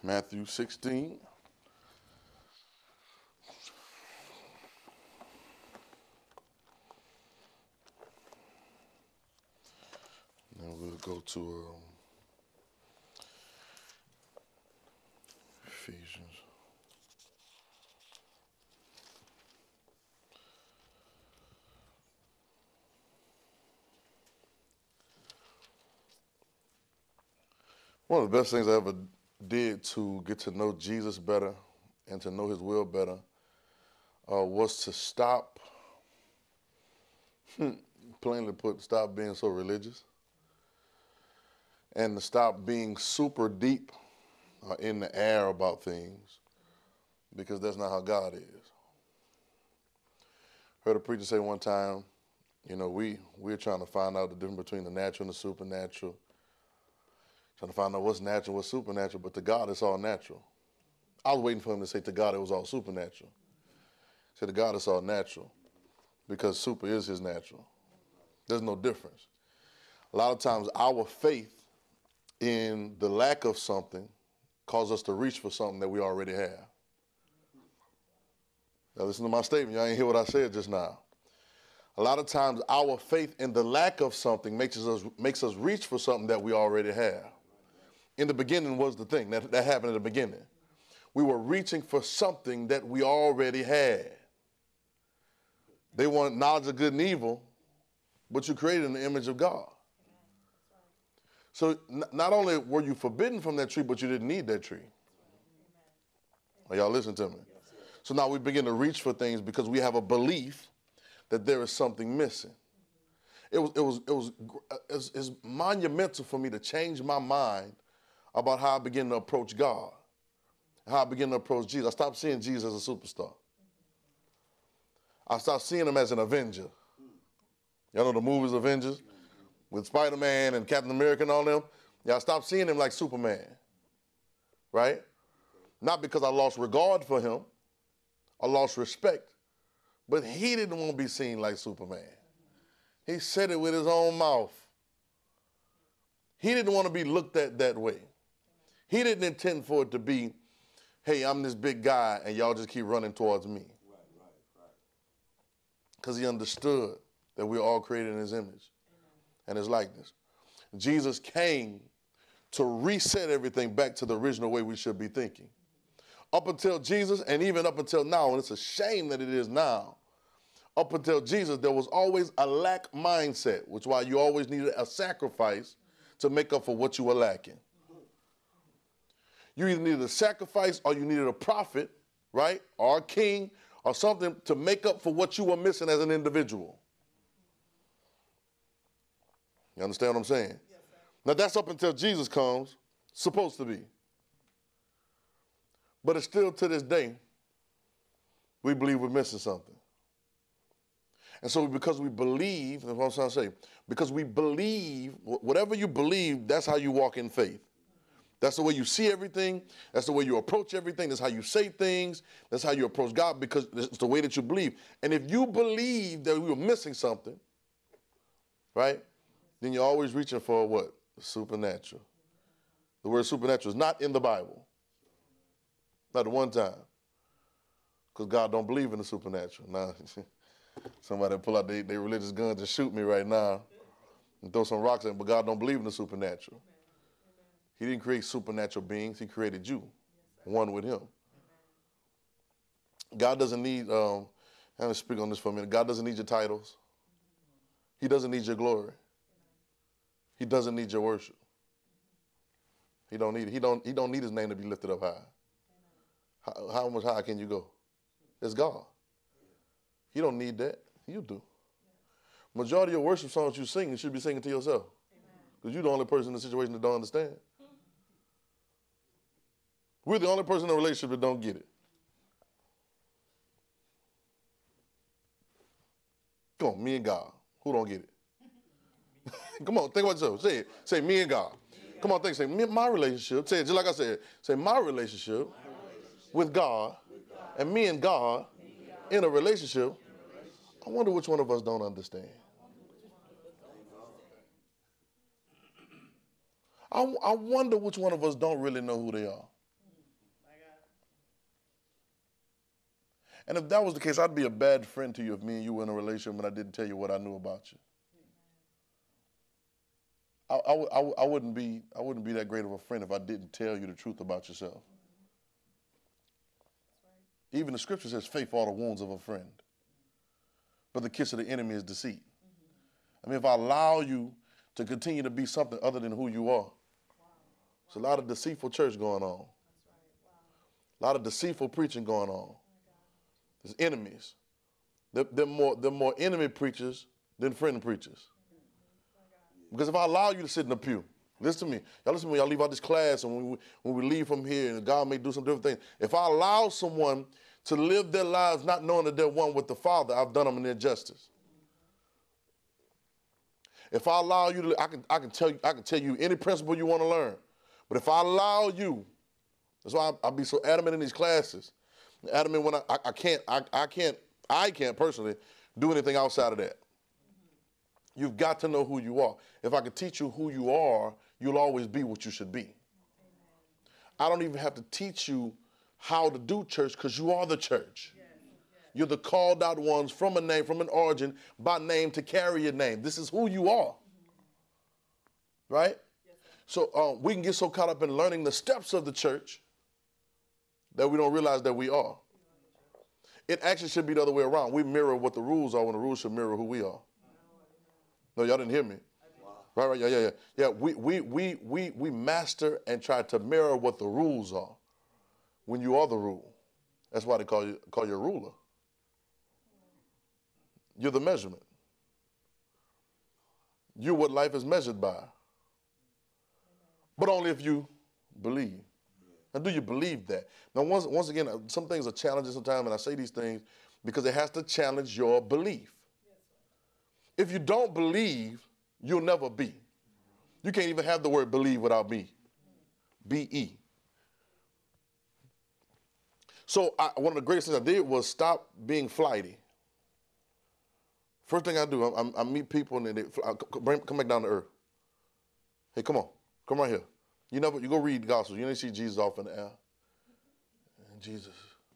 Matthew 16. Then we'll go to Ephesians. One of the best things I ever did to get to know Jesus better and to know his will better was to stop, plainly put, stop being so religious and to stop being super deep in the air about things, because that's not how God is. Heard a preacher say one time, we're trying to find out the difference between the natural and the supernatural. Trying to find out what's natural, what's supernatural, but to God it's all natural. I was waiting for him to say to God it was all supernatural. He said to God it's all natural, because super is his natural. There's no difference. A lot of times our faith in the lack of something causes us to reach for something that we already have. Now listen to my statement. Y'all ain't hear what I said just now. A lot of times our faith in the lack of something makes us reach for something that we already have. In the beginning was the thing. That happened in the beginning. We were reaching for something that we already had. They want knowledge of good and evil, but you created in the image of God. So not only were you forbidden from that tree, but you didn't need that tree. Are y'all listening to me? So now we begin to reach for things because we have a belief that there is something missing. It's monumental for me to change my mind about how I begin to approach God, how I begin to approach Jesus. I stopped seeing Jesus as a superstar. I stopped seeing him as an avenger. Y'all know the movies Avengers with Spider-Man and Captain America and all them? Yeah, I stopped seeing him like Superman, right? Not because I lost regard for him, I lost respect, but he didn't want to be seen like Superman. He said it with his own mouth. He didn't want to be looked at that way. He didn't intend for it to be, hey, I'm this big guy and y'all just keep running towards me. Because he understood that we're all created in his image and his likeness. Jesus came to reset everything back to the original way we should be thinking. Up until Jesus, and even up until now, and it's a shame that it is now, up until Jesus, there was always a lack mindset, which is why you always needed a sacrifice to make up for what you were lacking. You either needed a sacrifice or you needed a prophet, right, or a king or something to make up for what you were missing as an individual. You understand what I'm saying? Yes, now that's up until Jesus comes, supposed to be. But it's still to this day, we believe we're missing something. And so because we believe, that's what I'm trying to say, because we believe, whatever you believe, that's how you walk in faith. That's the way you see everything. That's the way you approach everything. That's how you say things. That's how you approach God, because it's the way that you believe. And if you believe that we were missing something, right, then you're always reaching for what? The supernatural. The word supernatural is not in the Bible. Not at one time. Because God don't believe in the supernatural. Now, somebody pull out their religious guns and shoot me right now and throw some rocks at me, but God don't believe in the supernatural. He didn't create supernatural beings. He created you, one with him. God doesn't need, I'm going to speak on this for a minute. God doesn't need your titles. He doesn't need your glory. He doesn't need your worship. He don't need it. He don't need his name to be lifted up high. How much higher can you go? It's God. He don't need that. You do. Majority of your worship songs you sing, you should be singing to yourself. Because you're the only person in the situation that don't understand. We're the only person in a relationship that don't get it. Come on, me and God. Who don't get it? Come on, think about yourself. Say it. Say me and God. Come on, think. Say my relationship. Say it just like I said. Say my relationship with God and me and God in a relationship. I wonder which one of us don't understand. I wonder which one of us don't really know who they are. And if that was the case, I'd be a bad friend to you if me and you were in a relationship and I didn't tell you what I knew about you. I wouldn't be that great of a friend if I didn't tell you the truth about yourself. Even the scripture says, faith are the wounds of a friend, but the kiss of the enemy is deceit. I mean, if I allow you to continue to be something other than who you are, there's a lot of deceitful church going on. A lot of deceitful preaching going on. There's enemies. They're more enemy preachers than friend preachers. Because if I allow you to sit in the pew, listen to me. Y'all listen to me. Y'all leave out this class, and when we leave from here, and God may do some different things. If I allow someone to live their lives not knowing that they're one with the Father, I've done them an injustice. If I allow you to, I can tell you any principle you want to learn. But if I allow you, that's why I'll be so adamant in these classes. Adamant when I can't personally do anything outside of that. You've got to know who you are. If I could teach you who you are, you'll always be what you should be. I don't even have to teach you how to do church because you are the church. You're the called out ones from a name, from an origin, by name to carry your name. This is who you are. Right? So we can get so caught up in learning the steps of the church that we don't realize that we are. It actually should be the other way around. We mirror what the rules are when the rules should mirror who we are. No, y'all didn't hear me. Wow. Right, yeah. Yeah, we master and try to mirror what the rules are when you are the rule. That's why they call you a ruler. You're the measurement. You're what life is measured by. But only if you believe. Now, do you believe that? Now, once again, some things are challenging sometimes, and I say these things because it has to challenge your belief. If you don't believe, you'll never be. You can't even have the word believe without be. B-E. So one of the greatest things I did was stop being flighty. First thing I do, I meet people and they come back down to earth. Hey, come on. Come right here. You go read the Gospels. You never see Jesus off in the air. And Jesus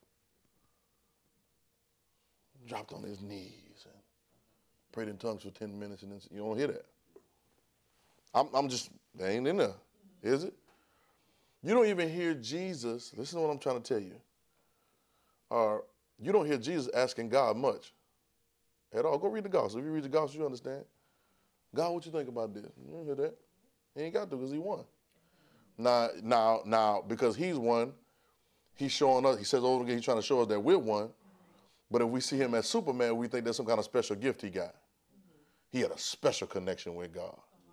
dropped on his knees and prayed in tongues for 10 minutes, and then you don't hear that. That ain't in there, is it? You don't even hear Jesus, listen to what I'm trying to tell you. You don't hear Jesus asking God much at all. Go read the Gospel. If you read the Gospel, you understand. God, what you think about this? You don't hear that. He ain't got to because he won. Now, because he's won, he's showing us, he says over again, he's trying to show us that we're one. But if we see him as Superman, we think there's some kind of special gift he got. He had a special connection with God.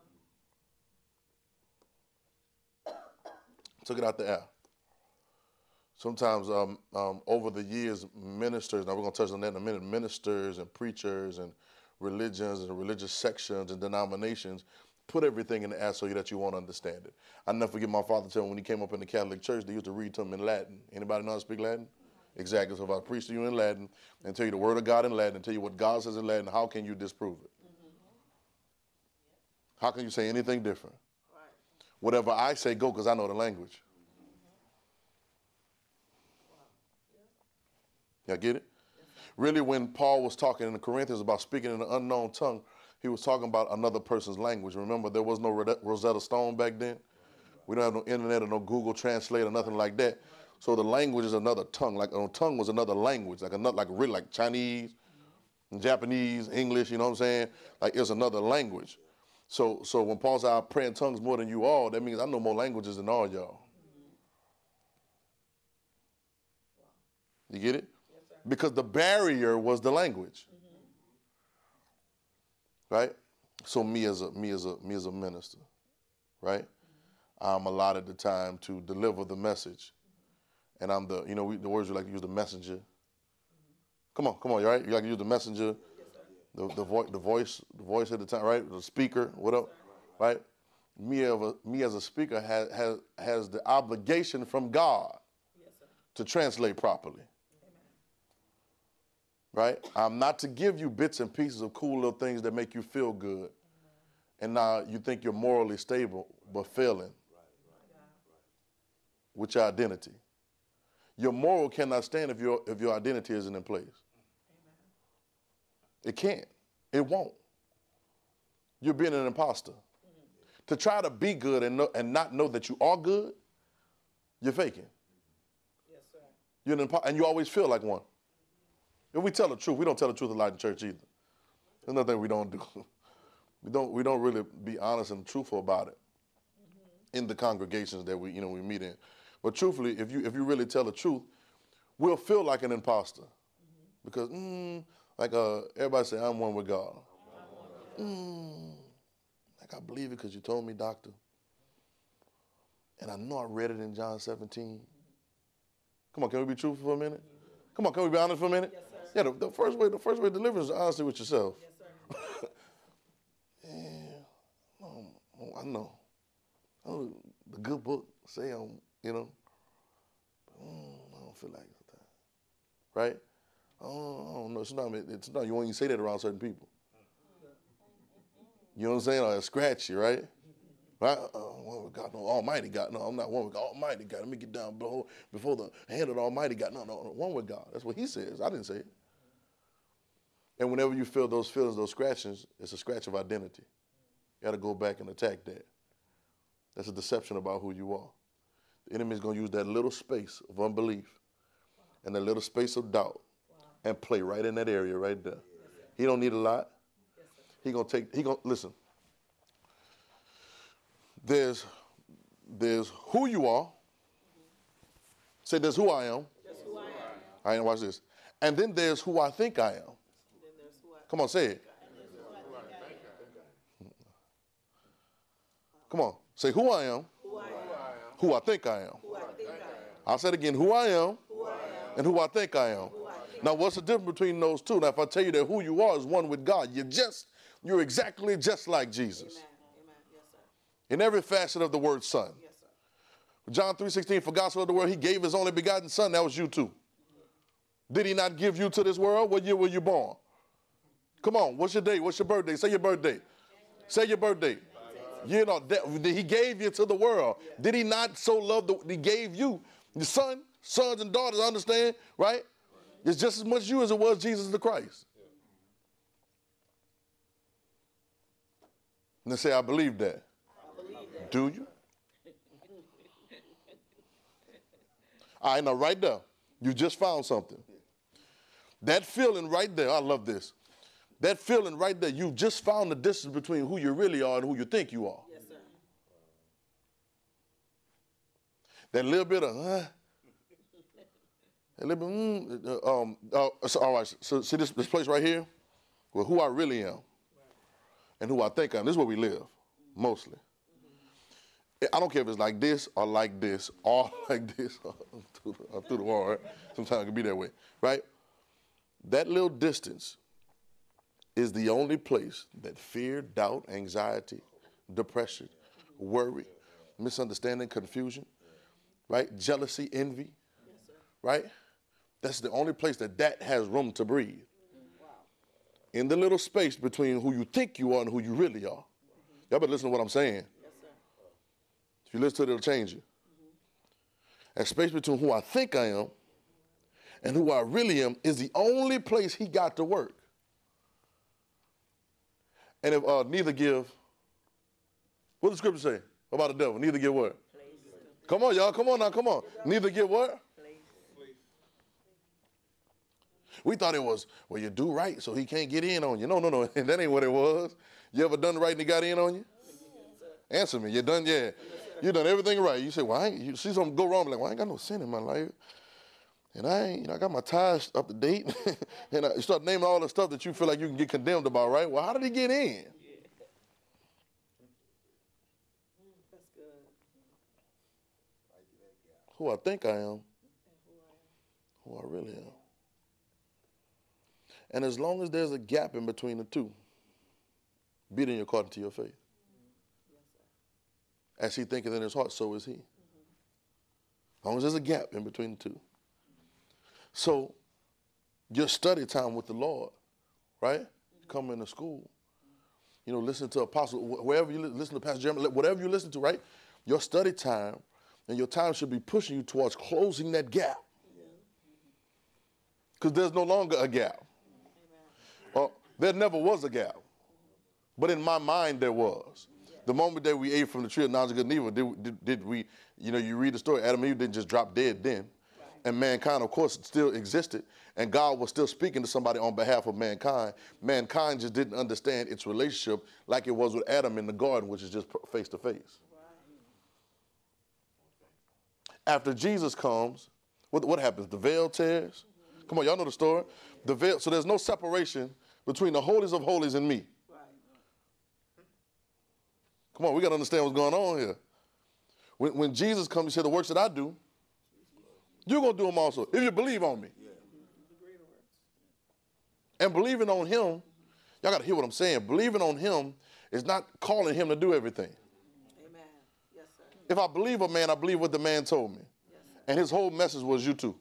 Took it out the air. Sometimes over the years, ministers, now we're going to touch on that in a minute, ministers and preachers and religions and religious sections and denominations put everything in the air so that you won't understand it. I never forget my father telling me when he came up in the Catholic Church, they used to read to him in Latin. Anybody know how to speak Latin? Exactly. So if I preach to you in Latin and tell you the word of God in Latin and tell you what God says in Latin, how can you disprove it? How can you say anything different? Whatever I say, go, because I know the language. Y'all get it? Really, when Paul was talking in the Corinthians about speaking in an unknown tongue, he was talking about another person's language. Remember, there was no Rosetta Stone back then. We don't have no internet or no Google Translate or nothing like that. So the language is another tongue. Like a tongue was another language, like Chinese, Japanese, English. You know what I'm saying? Like it's another language. So when Paul said, "I pray in tongues more than you all," that means I know more languages than all y'all. You get it? Because the barrier was the language. Right? So me as a minister, right? I'm allotted the time to deliver the message. And I'm the words we like to use, the messenger. Come on, you right? You like to use the messenger, the voice at the time, right? The speaker, whatever, right? Me as a speaker has the obligation from God to translate properly. Right? I'm not to give you bits and pieces of cool little things that make you feel good. And now you think you're morally stable, but failing with your identity. Your moral cannot stand if your identity isn't in place. Amen. It can't. It won't. You're being an imposter. To try to be good and not know that you are good, you're faking. Yes, sir. You're an and you always feel like one. If we tell the truth, we don't tell the truth a lot in church either. There's nothing we don't do. We don't really be honest and truthful about it in the congregations that we meet in. But truthfully, if you really tell the truth, we'll feel like an imposter. Because like everybody say, I'm one with God. Like I believe it because you told me, doctor. And I know I read it in John 17. Come on, can we be truthful for a minute? Come on, can we be honest for a minute? Yes, sir. Yeah, the first way to deliver is honesty with yourself. Yes, sir. I know. The good book say I'm, I don't feel like it. Right? I don't know. Sometimes you won't even say that around certain people. You know what I'm saying? Or scratch you, right? Right? One with God, no, Almighty God. No, I'm not one with God. Almighty God. Let me get down before the hand of the Almighty God. No, one with God. That's what he says. I didn't say it. And whenever you feel those feelings, those scratchings, it's a scratch of identity. You got to go back and attack that. That's a deception about who you are. The enemy is going to use that little space of unbelief and that little space of doubt and play right in that area right there. He don't need a lot. Listen. There's who you are. Say there's who I am. That's who I am. All right, now watch this. And then there's who I think I am. Then there's who I Come on, say it. Come on, say who I am. Who I am. Who I think I am. Who I think I am. I'll say it again. Who I am. Who I am. And who I think I am. Now, what's the difference between those two? Now, if I tell you that who you are is one with God, you're exactly just like Jesus. Amen. Amen. Yes, sir. In every facet of the word son. Yes, sir. John 3:16, for God so loved the world, he gave his only begotten son. That was you too. Did he not give you to this world? What year were you born? Come on, what's your date? What's your birthday? Say your birthday. Say your birthday. He gave you to the world. Did he not so love he gave you, the sons and daughters, understand, right? It's just as much you as it was Jesus the Christ. And they say, I believe that. Do you? All right, now right there, you just found something. That feeling right there, I love this. That feeling right there, you just found the distance between who you really are and who you think you are. Yes, sir. That little bit of, a little bit, so, all right, so see this place right here? Well, who I really am and who I think I am. This is where we live, mostly. I don't care if it's like this or like this or like this or through the wall, right? Sometimes it can be that way, right? That little distance is the only place that fear, doubt, anxiety, depression, worry, misunderstanding, confusion, right? Jealousy, envy, right? That's the only place that has room to breathe. In the little space between who you think you are and who you really are. Y'all better listen to what I'm saying. Yes, sir. If you listen to it, it'll change you. That space between who I think I am and who I really am is the only place he got to work. And if neither give, what does the scripture say about the devil? Neither give what? Come on, y'all. Come on now. Come on. Neither give what? We thought it was, well, you do right so he can't get in on you. No. That ain't what it was. You ever done right and he got in on you? Answer me. You done, yeah. You done everything right. You say, well, you see something go wrong. Like, well, I ain't got no sin in my life. And I got my tithes up to date. And you start naming all the stuff that you feel like you can get condemned about, right? Well, how did he get in? That's good. Who I think I am, who I really am. And as long as there's a gap in between the two, be it in according to your faith. As he thinketh in his heart, so is he. As long as there's a gap in between the two. So your study time with the Lord, right? You come into school, listen to Apostle, wherever you listen to Pastor Jeremy, whatever you listen to, right? Your study time and your time should be pushing you towards closing that gap. Because there's no longer a gap. There never was a gap. But in my mind, there was. The moment that we ate from the tree of knowledge of good and evil, did we, you read the story, Adam and Eve didn't just drop dead then. And mankind, of course, still existed. And God was still speaking to somebody on behalf of mankind. Mankind just didn't understand its relationship like it was with Adam in the garden, which is just face to face. After Jesus comes, what happens? The veil tears. Come on, y'all know the story. The veil. So there's no separation between the holies of holies and me. Come on, we got to understand what's going on here. When Jesus comes, he said, the works that I do, you're going to do them also, if you believe on me. And believing on him, y'all got to hear what I'm saying. Believing on him is not calling him to do everything. Amen. Yes, sir. If I believe a man, I believe what the man told me. Yes, sir. And his whole message was you too.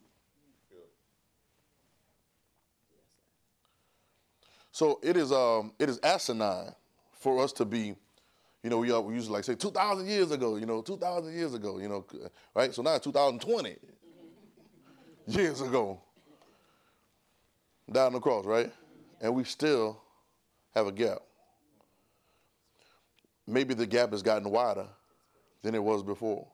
So it is asinine for us to be, we usually like say 2,000 years ago, 2,000 years ago, right? So now it's 2020 years ago, died on the cross, right? And we still have a gap. Maybe the gap has gotten wider than it was before.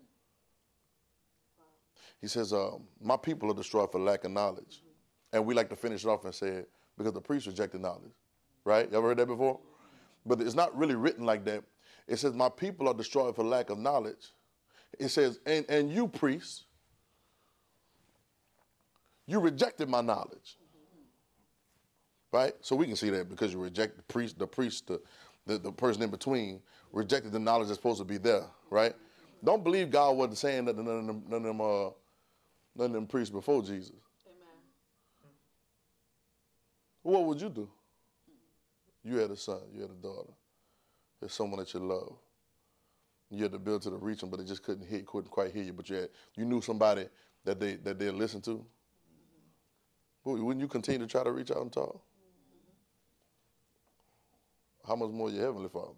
He says, my people are destroyed for lack of knowledge. And we like to finish it off and say, because the priests rejected knowledge, right? You ever heard that before? But it's not really written like that. It says, my people are destroyed for lack of knowledge. It says, and you priests, you rejected my knowledge. Right? So we can see that because you reject the priest, the person in between, rejected the knowledge that's supposed to be there, right? Don't believe God wasn't saying that to none of them priests before Jesus. Amen. What would you do? You had a son, you had a daughter. There's someone that you love. You had the ability to reach them, but they just couldn't quite hear you. But you knew somebody that they listened to. Wouldn't you continue to try to reach out and talk? How much more your Heavenly Father?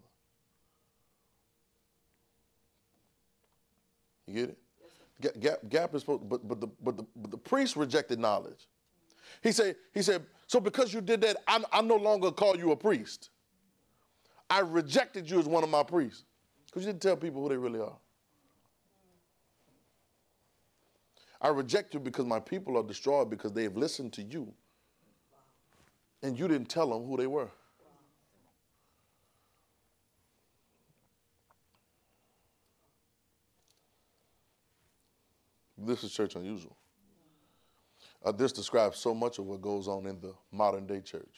You get it? Gap is supposed, but the priest rejected knowledge. He said, so because you did that, I no longer call you a priest. I rejected you as one of my priests because you didn't tell people who they really are. I reject you because my people are destroyed because they have listened to you and you didn't tell them who they were. This is church unusual. This describes so much of what goes on in the modern day church.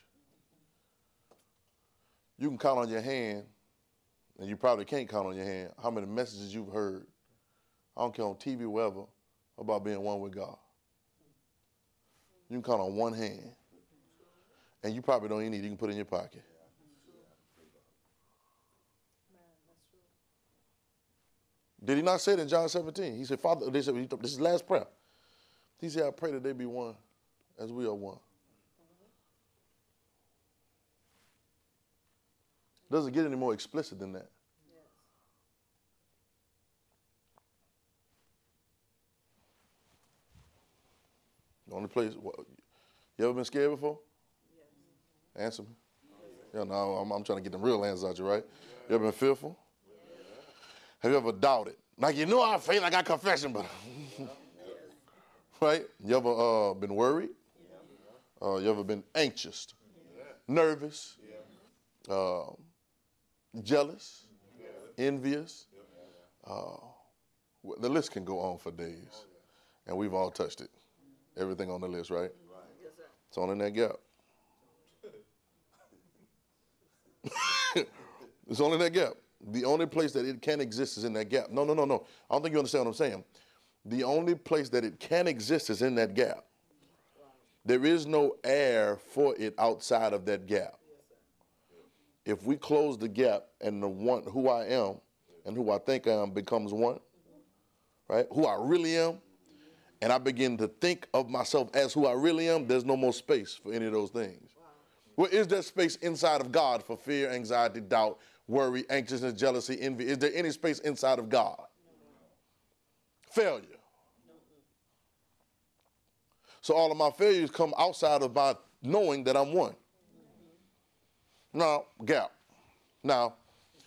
You can count on your hand, and you probably can't count on your hand, how many messages you've heard, I don't care on TV, wherever, about being one with God. You can count on one hand, and you probably don't even need it. You can put it in your pocket. Did he not say it in John 17? He said, Father, this is his last prayer. He said, I pray that they be one as we are one. Doesn't get any more explicit than that. Yes. The only place, you ever been scared before? Yes. Answer me. Yeah, no, I'm trying to get them real answers out you, right? You ever been fearful? Have you ever doubted? Like, I have faith, I got confession, but... Right? You ever been worried? You ever been anxious? Nervous? Jealous? Envious? The list can go on for days. And we've all touched it. Everything on the list, right? Yes, sir. It's on in that gap. It's only in that gap. The only place that it can exist is in that gap. No. I don't think you understand what I'm saying. The only place that it can exist is in that gap. There is no air for it outside of that gap. If we close the gap and the one who I am and who I think I am becomes one, right? Who I really am, and I begin to think of myself as who I really am, there's no more space for any of those things. Well, is there space inside of God for fear, anxiety, doubt, worry, anxiousness, jealousy, envy? Is there any space inside of God? Failure. So all of my failures come outside of my knowing that I'm one. Now, gap. Now,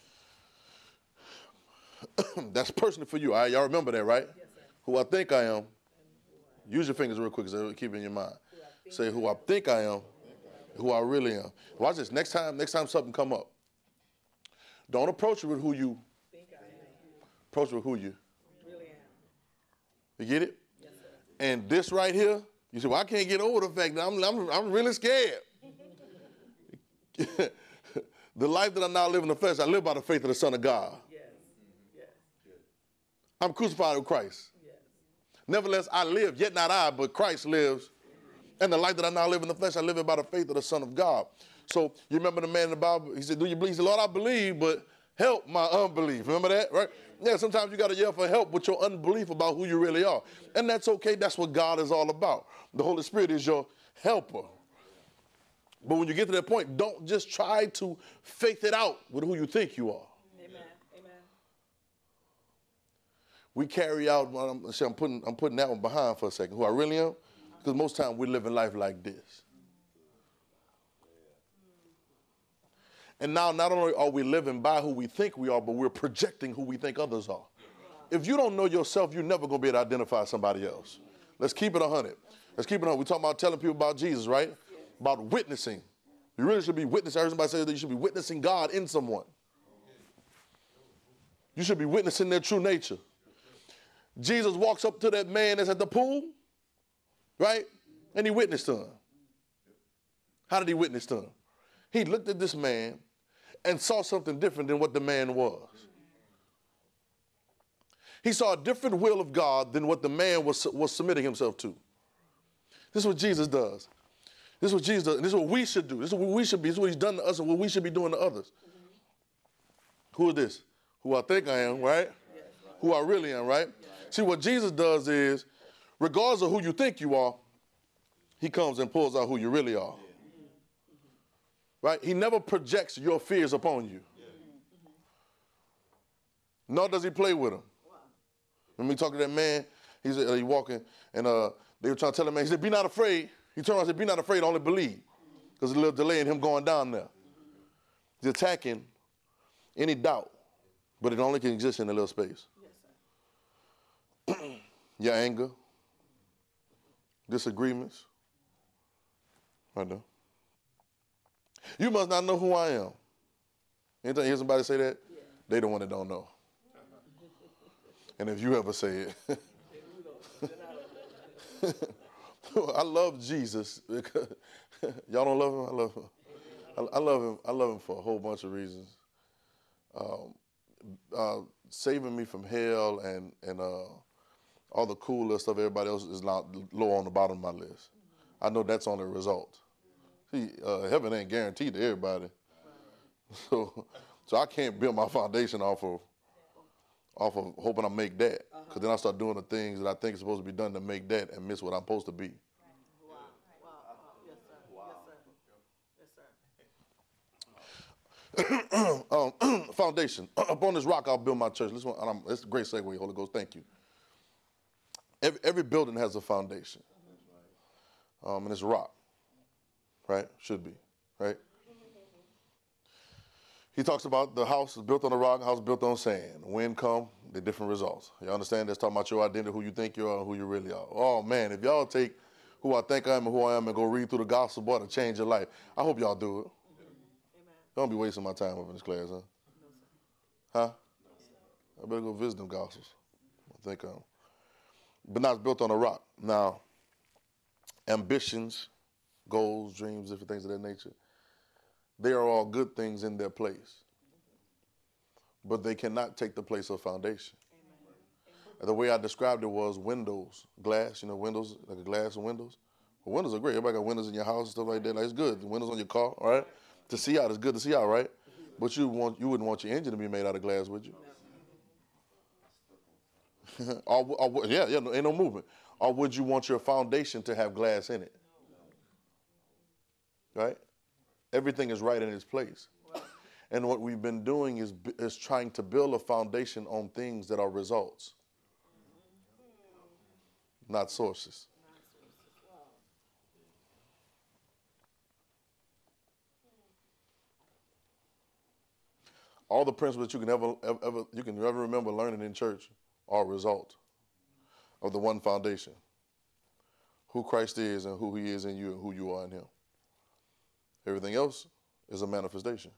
that's personally for you. All right? Y'all remember that, right? Yes, sir. Who I think I am. Use your fingers real quick so keep it in your mind. Say who I think I am, who I really am. Watch this. Next time something come up, don't approach it with who you Think I am. approach it with who you. Really am. You get it? Yes, sir. And this right here, you say, well, I can't get over the fact that I'm really scared. The life that I now live in the flesh, I live by the faith of the Son of God. Yes. Yes. I'm crucified with Christ. Yes. Nevertheless, I live, yet not I, but Christ lives. And the life that I now live in the flesh, I live it by the faith of the Son of God. So you remember the man in the Bible, he said, do you believe? He said, Lord, I believe, but help my unbelief. Remember that, right? Yeah, sometimes you got to yell for help with your unbelief about who you really are. And that's okay. That's what God is all about. The Holy Spirit is your helper. But when you get to that point, don't just try to faith it out with who you think you are. Amen. Amen. We carry out, I'm putting that one behind for a second, who I really am, because most times we're living life like this. And now not only are we living by who we think we are, but we're projecting who we think others are. If you don't know yourself, you're never going to be able to identify somebody else. Let's keep it 100. Let's keep it 100. We're talking about telling people about Jesus, right? About witnessing. You really should be witnessing. I heard somebody say that you should be witnessing God in someone. You should be witnessing their true nature. Jesus walks up to that man that's at the pool, right? And he witnessed to him. How did he witness to him? He looked at this man and saw something different than what the man was. He saw a different will of God than what the man was submitting himself to. This is what Jesus does. This is what Jesus does. And this is what we should do. This is what we should be. This is what he's done to us and what we should be doing to others. Who is this? Who I think I am, right? Who I really am, right? See, what Jesus does is, regardless of who you think you are, he comes and pulls out who you really are. Right? He never projects your fears upon you. Nor does he play with them. When we talk to that man, he walking, and they were trying to tell him, man, he said, be not afraid. He turned around and said, be not afraid, only believe. Because there's a little delay in him going down there. He's attacking any doubt, but it only can exist in a little space. Yes, sir. Your anger, disagreements. Right there. You must not know who I am. Anytime you hear somebody say that, they the one that don't know. And if you ever say it, I love Jesus. Because y'all don't love him? I love him. I love him. I love him for a whole bunch of reasons. Saving me from hell and all the cool little stuff everybody else is not low on the bottom of my list. I know that's only a result. See, heaven ain't guaranteed to everybody. So I can't build my foundation off of hoping I make that. Because then I start doing the things that I think is supposed to be done to make that and miss what I'm supposed to be. Wow. Wow. Yes, sir. Wow. Yes, sir. Foundation. Upon this rock, I'll build my church. It's a great segue, Holy Ghost. Thank you. Every building has a foundation. And it's a rock. Right? Should be. Right? He talks about the house is built on a rock, house built on sand. Wind come, the different results. You understand? That's talking about your identity, who you think you are and who you really are. Oh, man, if y'all take who I think I am and who I am and go read through the gospel, boy, it'll change your life. I hope y'all do it. Amen. Don't be wasting my time up in this class, huh? No, sir. Huh? I better go visit them gospels. I think but now it's built on a rock. Now, ambitions, goals, dreams, different things of that nature, they are all good things in their place. But they cannot take the place of foundation. Amen. The way I described it was windows, glass, windows, like a glass and windows. Well, windows are great. Everybody got windows in your house and stuff like that. Like, it's good. The windows on your car, all right? To see out, it's good to see out, right? But you wouldn't want your engine to be made out of glass, would you? Ain't no movement. Or would you want your foundation to have glass in it? Right? Everything is right in its place. And what we've been doing is trying to build a foundation on things that are results, not sources. All the principles that you can ever remember learning in church are a result of the one foundation: who Christ is and who he is in you and who you are in him. Everything else is a manifestation.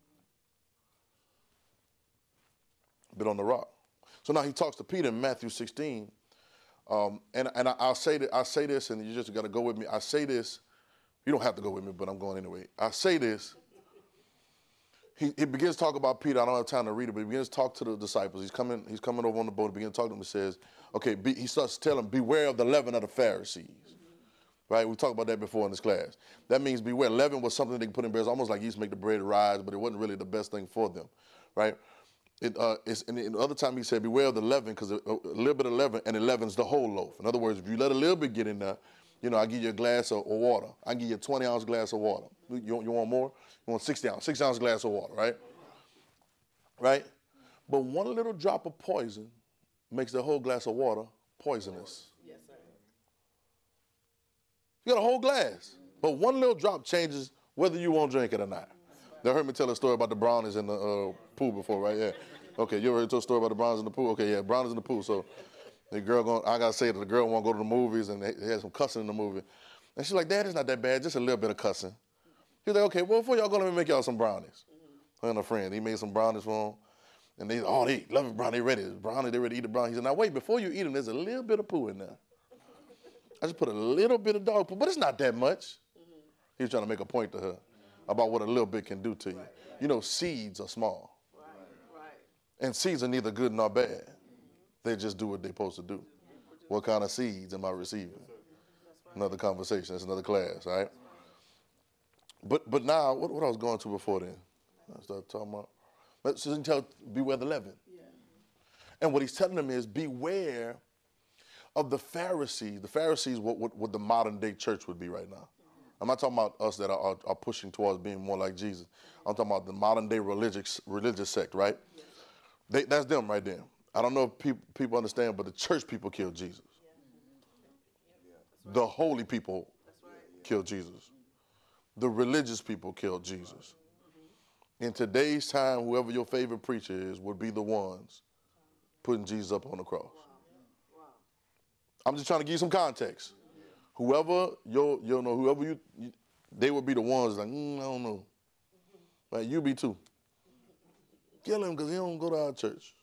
Bit on the rock. So now he talks to Peter in Matthew 16. And I'll say this, and you just got to go with me. I say this. You don't have to go with me, but I'm going anyway. I say this. He begins to talk about Peter. I don't have time to read it, but he begins to talk to the disciples. He's coming over on the boat. He begins to talk to them. He says, okay, he starts to tell them, beware of the leaven of the Pharisees. Right? We talked about that before in this class. That means beware. Leaven was something they could put in bread. It's almost like yeast to make the bread rise, but it wasn't really the best thing for them. Right? And the other time he said, beware of the leaven, because a little bit of leaven, and it leavens the whole loaf. In other words, if you let a little bit get in there, I give you a glass of water. I give you a 20-ounce glass of water. You want more? You want 6-ounce glass of water, right? Right? But one little drop of poison makes the whole glass of water poisonous. Yes, sir. You got a whole glass, but one little drop changes whether you want to drink it or not. They heard me tell a story about the brownies in the pool before, right? Yeah. Okay, you ever heard a story about the brownies in the pool? Okay, yeah, brownies in the pool. So the girl I gotta say that the girl won't go to the movies, and they had some cussing in the movie. And she's like, Dad, it's not that bad, just a little bit of cussing. He's like, okay, well, before y'all go, let me make y'all some brownies. Her and a friend, he made some brownies for them. And they love it, brownie, they ready. They ready to eat the brownie. He said, now wait, before you eat them, there's a little bit of poo in there. I just put a little bit of dog poo, but it's not that much. He was trying to make a point to her about what a little bit can do to you. You know, seeds are small. Right. And seeds are neither good nor bad. They just do what they're supposed to do. What kind of seeds am I receiving? Another conversation. That's another class, all right? But now, what I was going to before then? I started talking about, beware the leaven. Yeah. And what he's telling them is, beware of the Pharisees. The Pharisees, what the modern day church would be right now. I'm not talking about us that are pushing towards being more like Jesus. I'm talking about the modern day religious sect, right? That's them right there. I don't know if people understand, but the church people killed Jesus. The holy people killed Jesus. The religious people killed Jesus. In today's time, whoever your favorite preacher is would be the ones putting Jesus up on the cross. I'm just trying to give you some context. Whoever they would be the ones like, I don't know. Like, you be too. Kill him because he don't go to our church.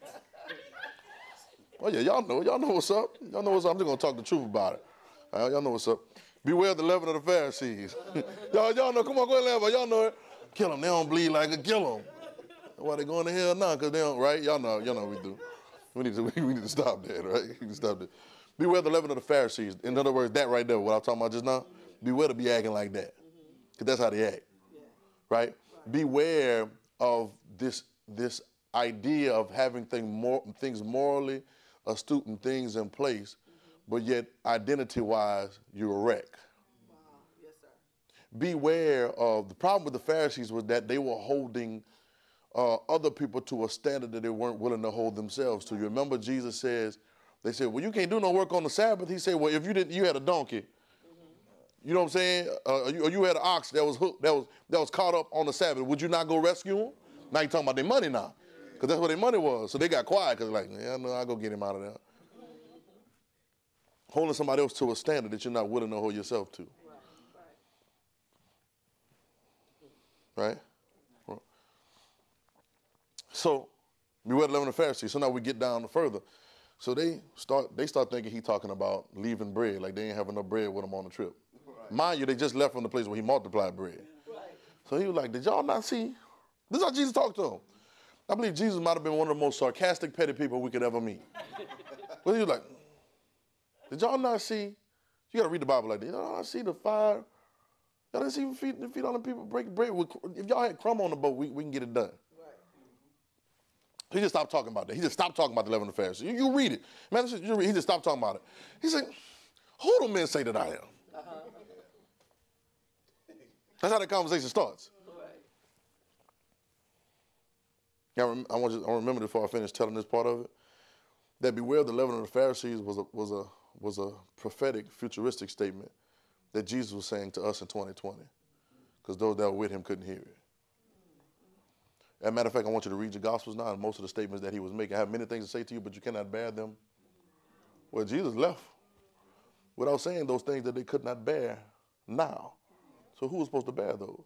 Oh yeah, y'all know what's up. Y'all know what's up. I'm just gonna talk the truth about it. Y'all know what's up. Beware the leaven of the Pharisees. y'all know, come on, go ahead, y'all know it. Kill them, they don't bleed like it, kill them. Why they going to hell now? Because they don't, right? Y'all know what we do. We need to stop that, right? We need to stop that. Beware the leaven of the Pharisees. In other words, that right there, what I'm talking about just now, beware to be acting like that. Because that's how they act, right? Beware of this idea of having things morally astute and things in place, but yet identity-wise, you're a wreck. Wow. Yes, sir. Beware of, the problem with the Pharisees was that they were holding other people to a standard that they weren't willing to hold themselves to. You remember Jesus says, they said, well, you can't do no work on the Sabbath. He said, well, if you had a donkey, you know what I'm saying? Or you had an ox that was hooked, that was caught up on the Sabbath. Would you not go rescue him? Now you're talking about their money now, because that's what their money was. So they got quiet because like, yeah, no, I'll go get him out of there. Holding somebody else to a standard that you're not willing to hold yourself to. Right? So, beware the leaven of the Pharisees. So now we get down further. So they start thinking he talking about leaving bread, like they ain't have enough bread with them on the trip. Right. Mind you, they just left from the place where he multiplied bread. Right. So he was like, did y'all not see? This is how Jesus talked to him. I believe Jesus might have been one of the most sarcastic, petty people we could ever meet. But he was like, did y'all not see? You got to read the Bible like this. Y'all not see the fire? Y'all didn't see feed all the people break bread. If y'all had crumb on the boat, we can get it done. He just stopped talking about that. He just stopped talking about the leaven of the Pharisees. You read it. Man, he just stopped talking about it. He said, who do men say that I am? That's how the conversation starts. I remember before I finish telling this part of it, that beware of the leaven of the Pharisees was a prophetic, futuristic statement that Jesus was saying to us in 2020, because those that were with him couldn't hear it. As a matter of fact, I want you to read your Gospels now, and most of the statements that he was making. I have many things to say to you, but you cannot bear them. Well, Jesus left without saying those things that they could not bear now. So who was supposed to bear those?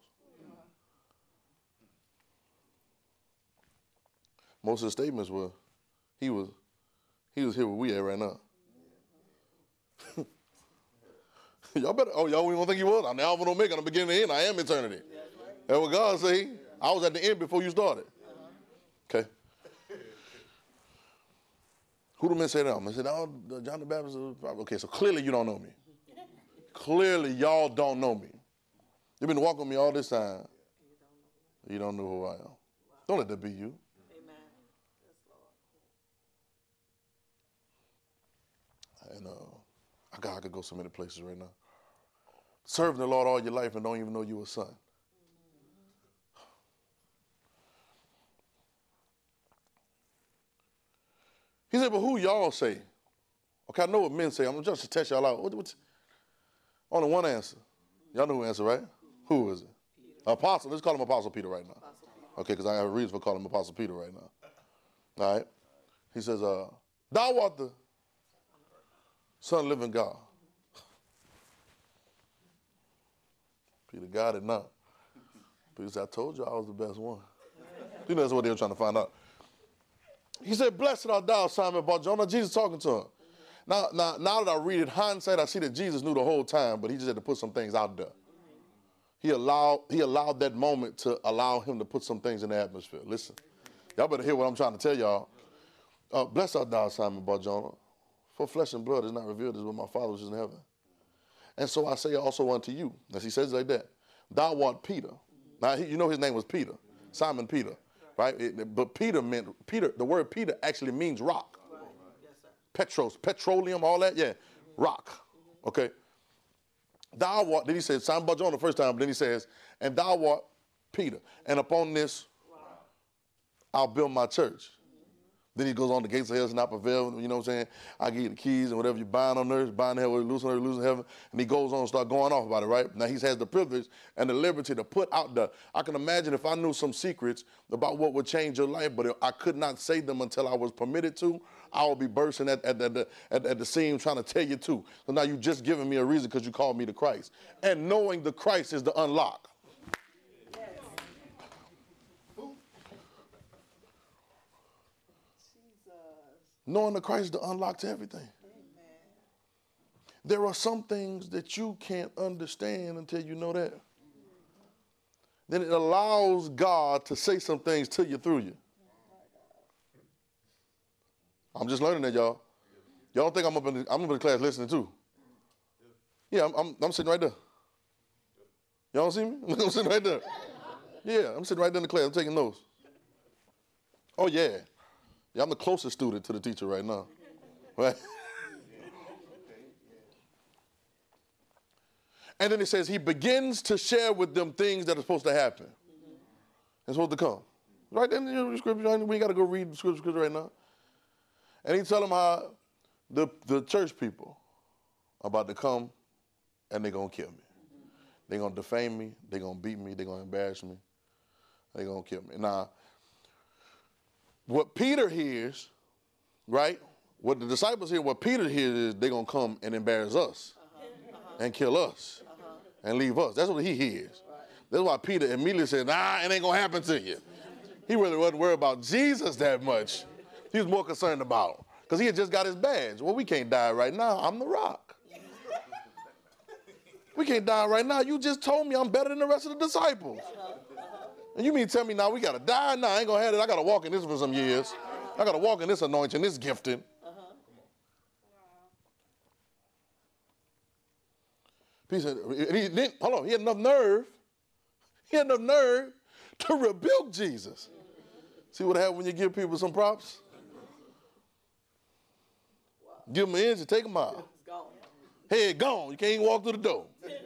Most of the statements were, he was here where we at right now. Y'all better, y'all don't think he was? I'm the Alpha and Omega, I'm the beginning and the end, I am eternity. That's what God say. I was at the end before you started. Okay. Who do men say that? They said, oh, John the Baptist. Okay, so clearly you don't know me. Clearly y'all don't know me. You've been walking with me all this time. You don't know who I am. Don't let that be you. Amen. Yes, Lord. And I could go so many places right now. Serving the Lord all your life and don't even know you're a son. He said, but who y'all say? Okay, I know what men say. I'm just to test y'all out. Only one answer. Y'all know who answer, right? Who is it? Peter. Apostle. Let's call him Apostle Peter right now. Okay, because I have a reason for calling him Apostle Peter right now. All right? He says, thou art the Son of the living God. Peter got it now. Peter said, I told you I was the best one. You know, that's what they were trying to find out. He said, blessed art thou, Simon Bar-Jonah. Jesus talking to him. Now that I read it, hindsight, I see that Jesus knew the whole time, but he just had to put some things out there. He allowed that moment to allow him to put some things in the atmosphere. Listen, y'all better hear what I'm trying to tell y'all. Blessed art thou, Simon Bar-Jonah, for flesh and blood is not revealed as with my Father which is in heaven. And so I say also unto you, as he says it like that, thou art Peter. Now, you know his name was Peter, Simon Peter, right? But Peter the word Peter actually means rock. Right. Yes, sir. Petros, petroleum, all that, yeah, rock, okay? Thou art, then he says, Simon Bar-Jonah the first time, but then he says, and thou art Peter, and upon this I'll build my church. Then he goes on, the gates of hell shall not prevail, you know what I'm saying? I give you the keys, and whatever you bind on earth, bind in hell, loose on earth, loose in heaven. And he goes on and start going off about it, right? Now he has the privilege and the liberty to put out I can imagine if I knew some secrets about what would change your life, but I could not say them until I was permitted to, I would be bursting at the seam trying to tell you too. So now you just giving me a reason because you called me to Christ. And knowing the Christ is the unlock. Knowing the Christ is the unlock to everything. Amen. There are some things that you can't understand until you know that. Then it allows God to say some things to you through you. I'm just learning that, y'all. Y'all don't think I'm up in the class listening too? Yeah, I'm sitting right there. Y'all don't see me? I'm sitting right there. Yeah, I'm sitting right there in the class. I'm taking notes. Oh, yeah. Yeah, I'm the closest student to the teacher right now. Right? And then it says he begins to share with them things that are supposed to happen. It's supposed to come. Right then in the scripture, we got to go read the scripture right now. And he tell them how the church people are about to come and they're going to kill me. They're going to defame me. They're going to beat me. They're going to embarrass me. They're going to kill me. Now, what Peter hears, right? What the disciples hear, what Peter hears is they're going to come and embarrass us and kill us and leave us. That's what he hears. That's why Peter immediately said, nah, it ain't going to happen to you. He really wasn't worried about Jesus that much. He was more concerned about him because he had just got his badge. Well, we can't die right now. I'm the rock. We can't die right now. You just told me I'm better than the rest of the disciples. And you mean tell me now we got to die? No, I ain't going to have it. I got to walk in this for some years. I got to walk in this anointing, this gifting. He said, hold on, he had enough nerve. He had enough nerve to rebuke Jesus. See what happens when you give people some props? Give them an inch and take them out. Head gone. You can't even walk through the door.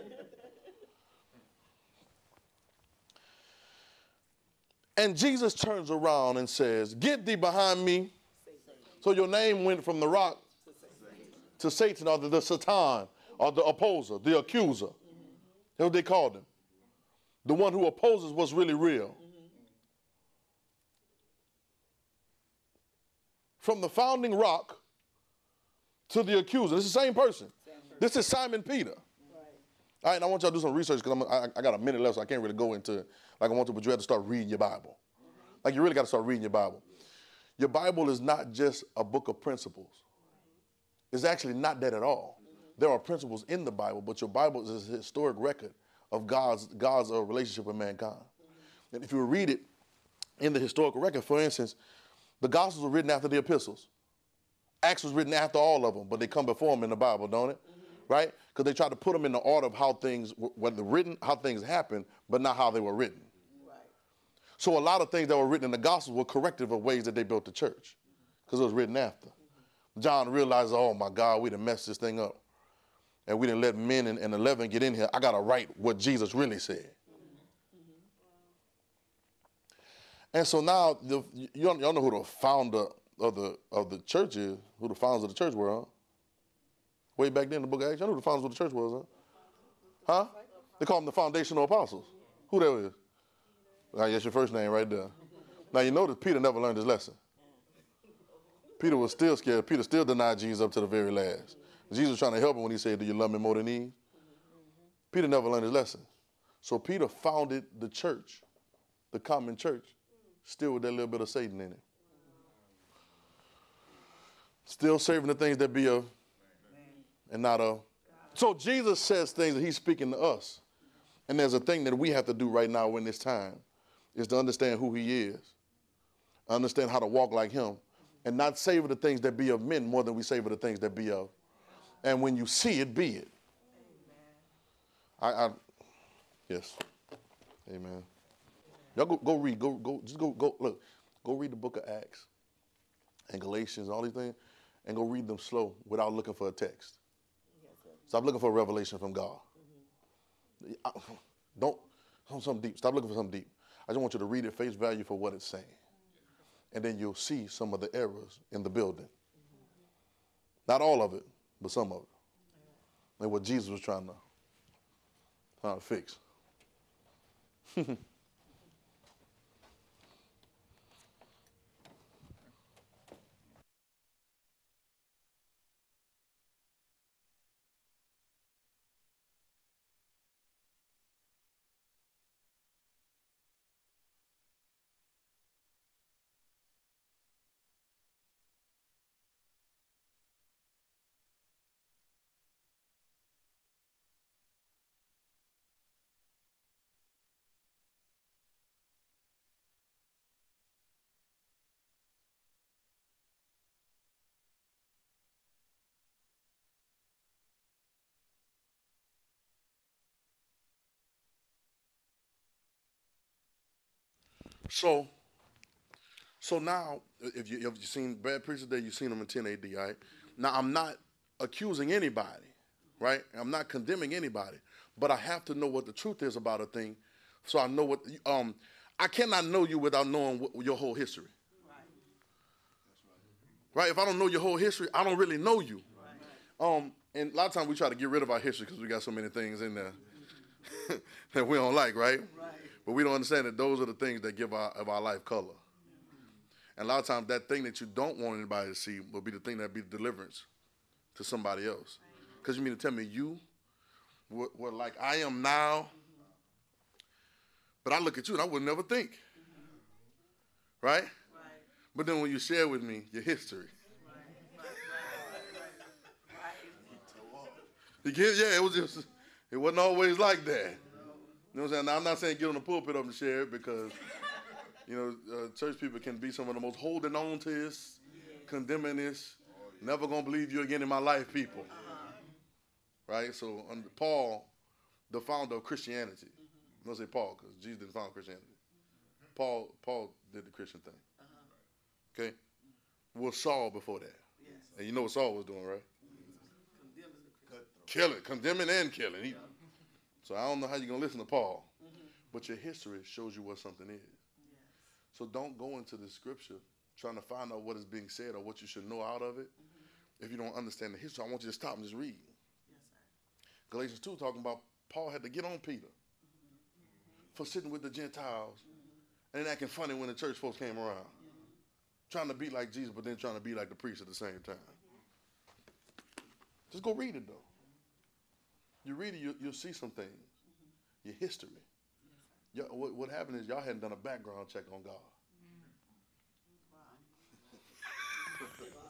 And Jesus turns around and says, get thee behind me. So your name went from the rock to Satan, or the Satan, or the opposer, the accuser. That's what they called him. The one who opposes what's really real. from the founding rock to the accuser. This is the same person. This is Simon Peter. All right, and I want y'all to do some research because I got a minute left, so I can't really go into it like I want to, but you have to start reading your Bible. Like you really got to start reading your Bible. Your Bible is not just a book of principles. It's actually not that at all. There are principles in the Bible, but your Bible is a historic record of God's relationship with mankind. And if you read it in the historical record, for instance, the Gospels were written after the epistles. Acts was written after all of them, but they come before them in the Bible, don't it? Right? Because they try to put them in the order of how things were written, how things happened, but not how they were written. Right. So a lot of things that were written in the Gospels were corrective of ways that they built the church, because it was written after. John realized, oh my God, we done messed this thing up. And we didn't let men and 11 get in here. I got to write what Jesus really said. And so now, y'all know who the founder of the church is, who the founders of the church were, huh? Way back then in the book of Acts, y'all know who the founders of the church was, huh? Huh? They call them the foundational apostles. Who that is? That's your first name right there. Now, you know that Peter never learned his lesson. Peter was still scared. Peter still denied Jesus up to the very last. Jesus was trying to help him when he said, do you love me more than Eve? Peter never learned his lesson. So Peter founded the church, the common church, still with that little bit of Satan in it. Still serving the things that be of and not of. So Jesus says things that he's speaking to us. And there's a thing that we have to do right now in this time is to understand who he is, understand how to walk like him, and not savor the things that be of men more than we savor the things that be of. And when you see it, be it. Yes. Amen. Y'all go read. Look. Go read the book of Acts and Galatians and all these things, and go read them slow without looking for a text. Stop looking for a revelation from God. Don't something deep. Stop looking for something deep. I just want you to read it face value for what it's saying. And then you'll see some of the errors in the building. Not all of it, but some of it. And what Jesus was trying to fix. So now, if you've seen Bad Preacher Day, you've seen them in 10 AD, all right? Now, I'm not accusing anybody, right? I'm not condemning anybody, but I have to know what the truth is about a thing, so I know what. I cannot know you without knowing your whole history. Right? If I don't know your whole history, I don't really know you. And a lot of times we try to get rid of our history because we got so many things in there that we don't like, right? But we don't understand that those are the things that give our life color. And a lot of times that thing that you don't want anybody to see will be the thing that be deliverance to somebody else. Because you mean to tell me you were like I am now, but I look at you and I would never think. Right? But then when you share with me your history. It wasn't always like that. You know what I'm saying? Now, I'm not saying get on the pulpit up and share it because, church people can be some of the most holding on to this, condemning this, never going to believe you again in my life people. Right? So Paul, the founder of Christianity, I'm going to say Paul because Jesus didn't found Christianity. Paul did the Christian thing. Okay? Was Saul before that. And you know what Saul was doing, right? Killing, condemning and killing. So I don't know how you're going to listen to Paul, but your history shows you what something is. So don't go into the scripture trying to find out what is being said or what you should know out of it. If you don't understand the history, I want you to stop and just read. Galatians 2 talking about Paul had to get on Peter for sitting with the Gentiles and acting funny when the church folks came around. trying to be like Jesus, but then trying to be like the priest at the same time. Just go read it, though. You read it, you'll see some things. Your history. What happened is y'all hadn't done a background check on God.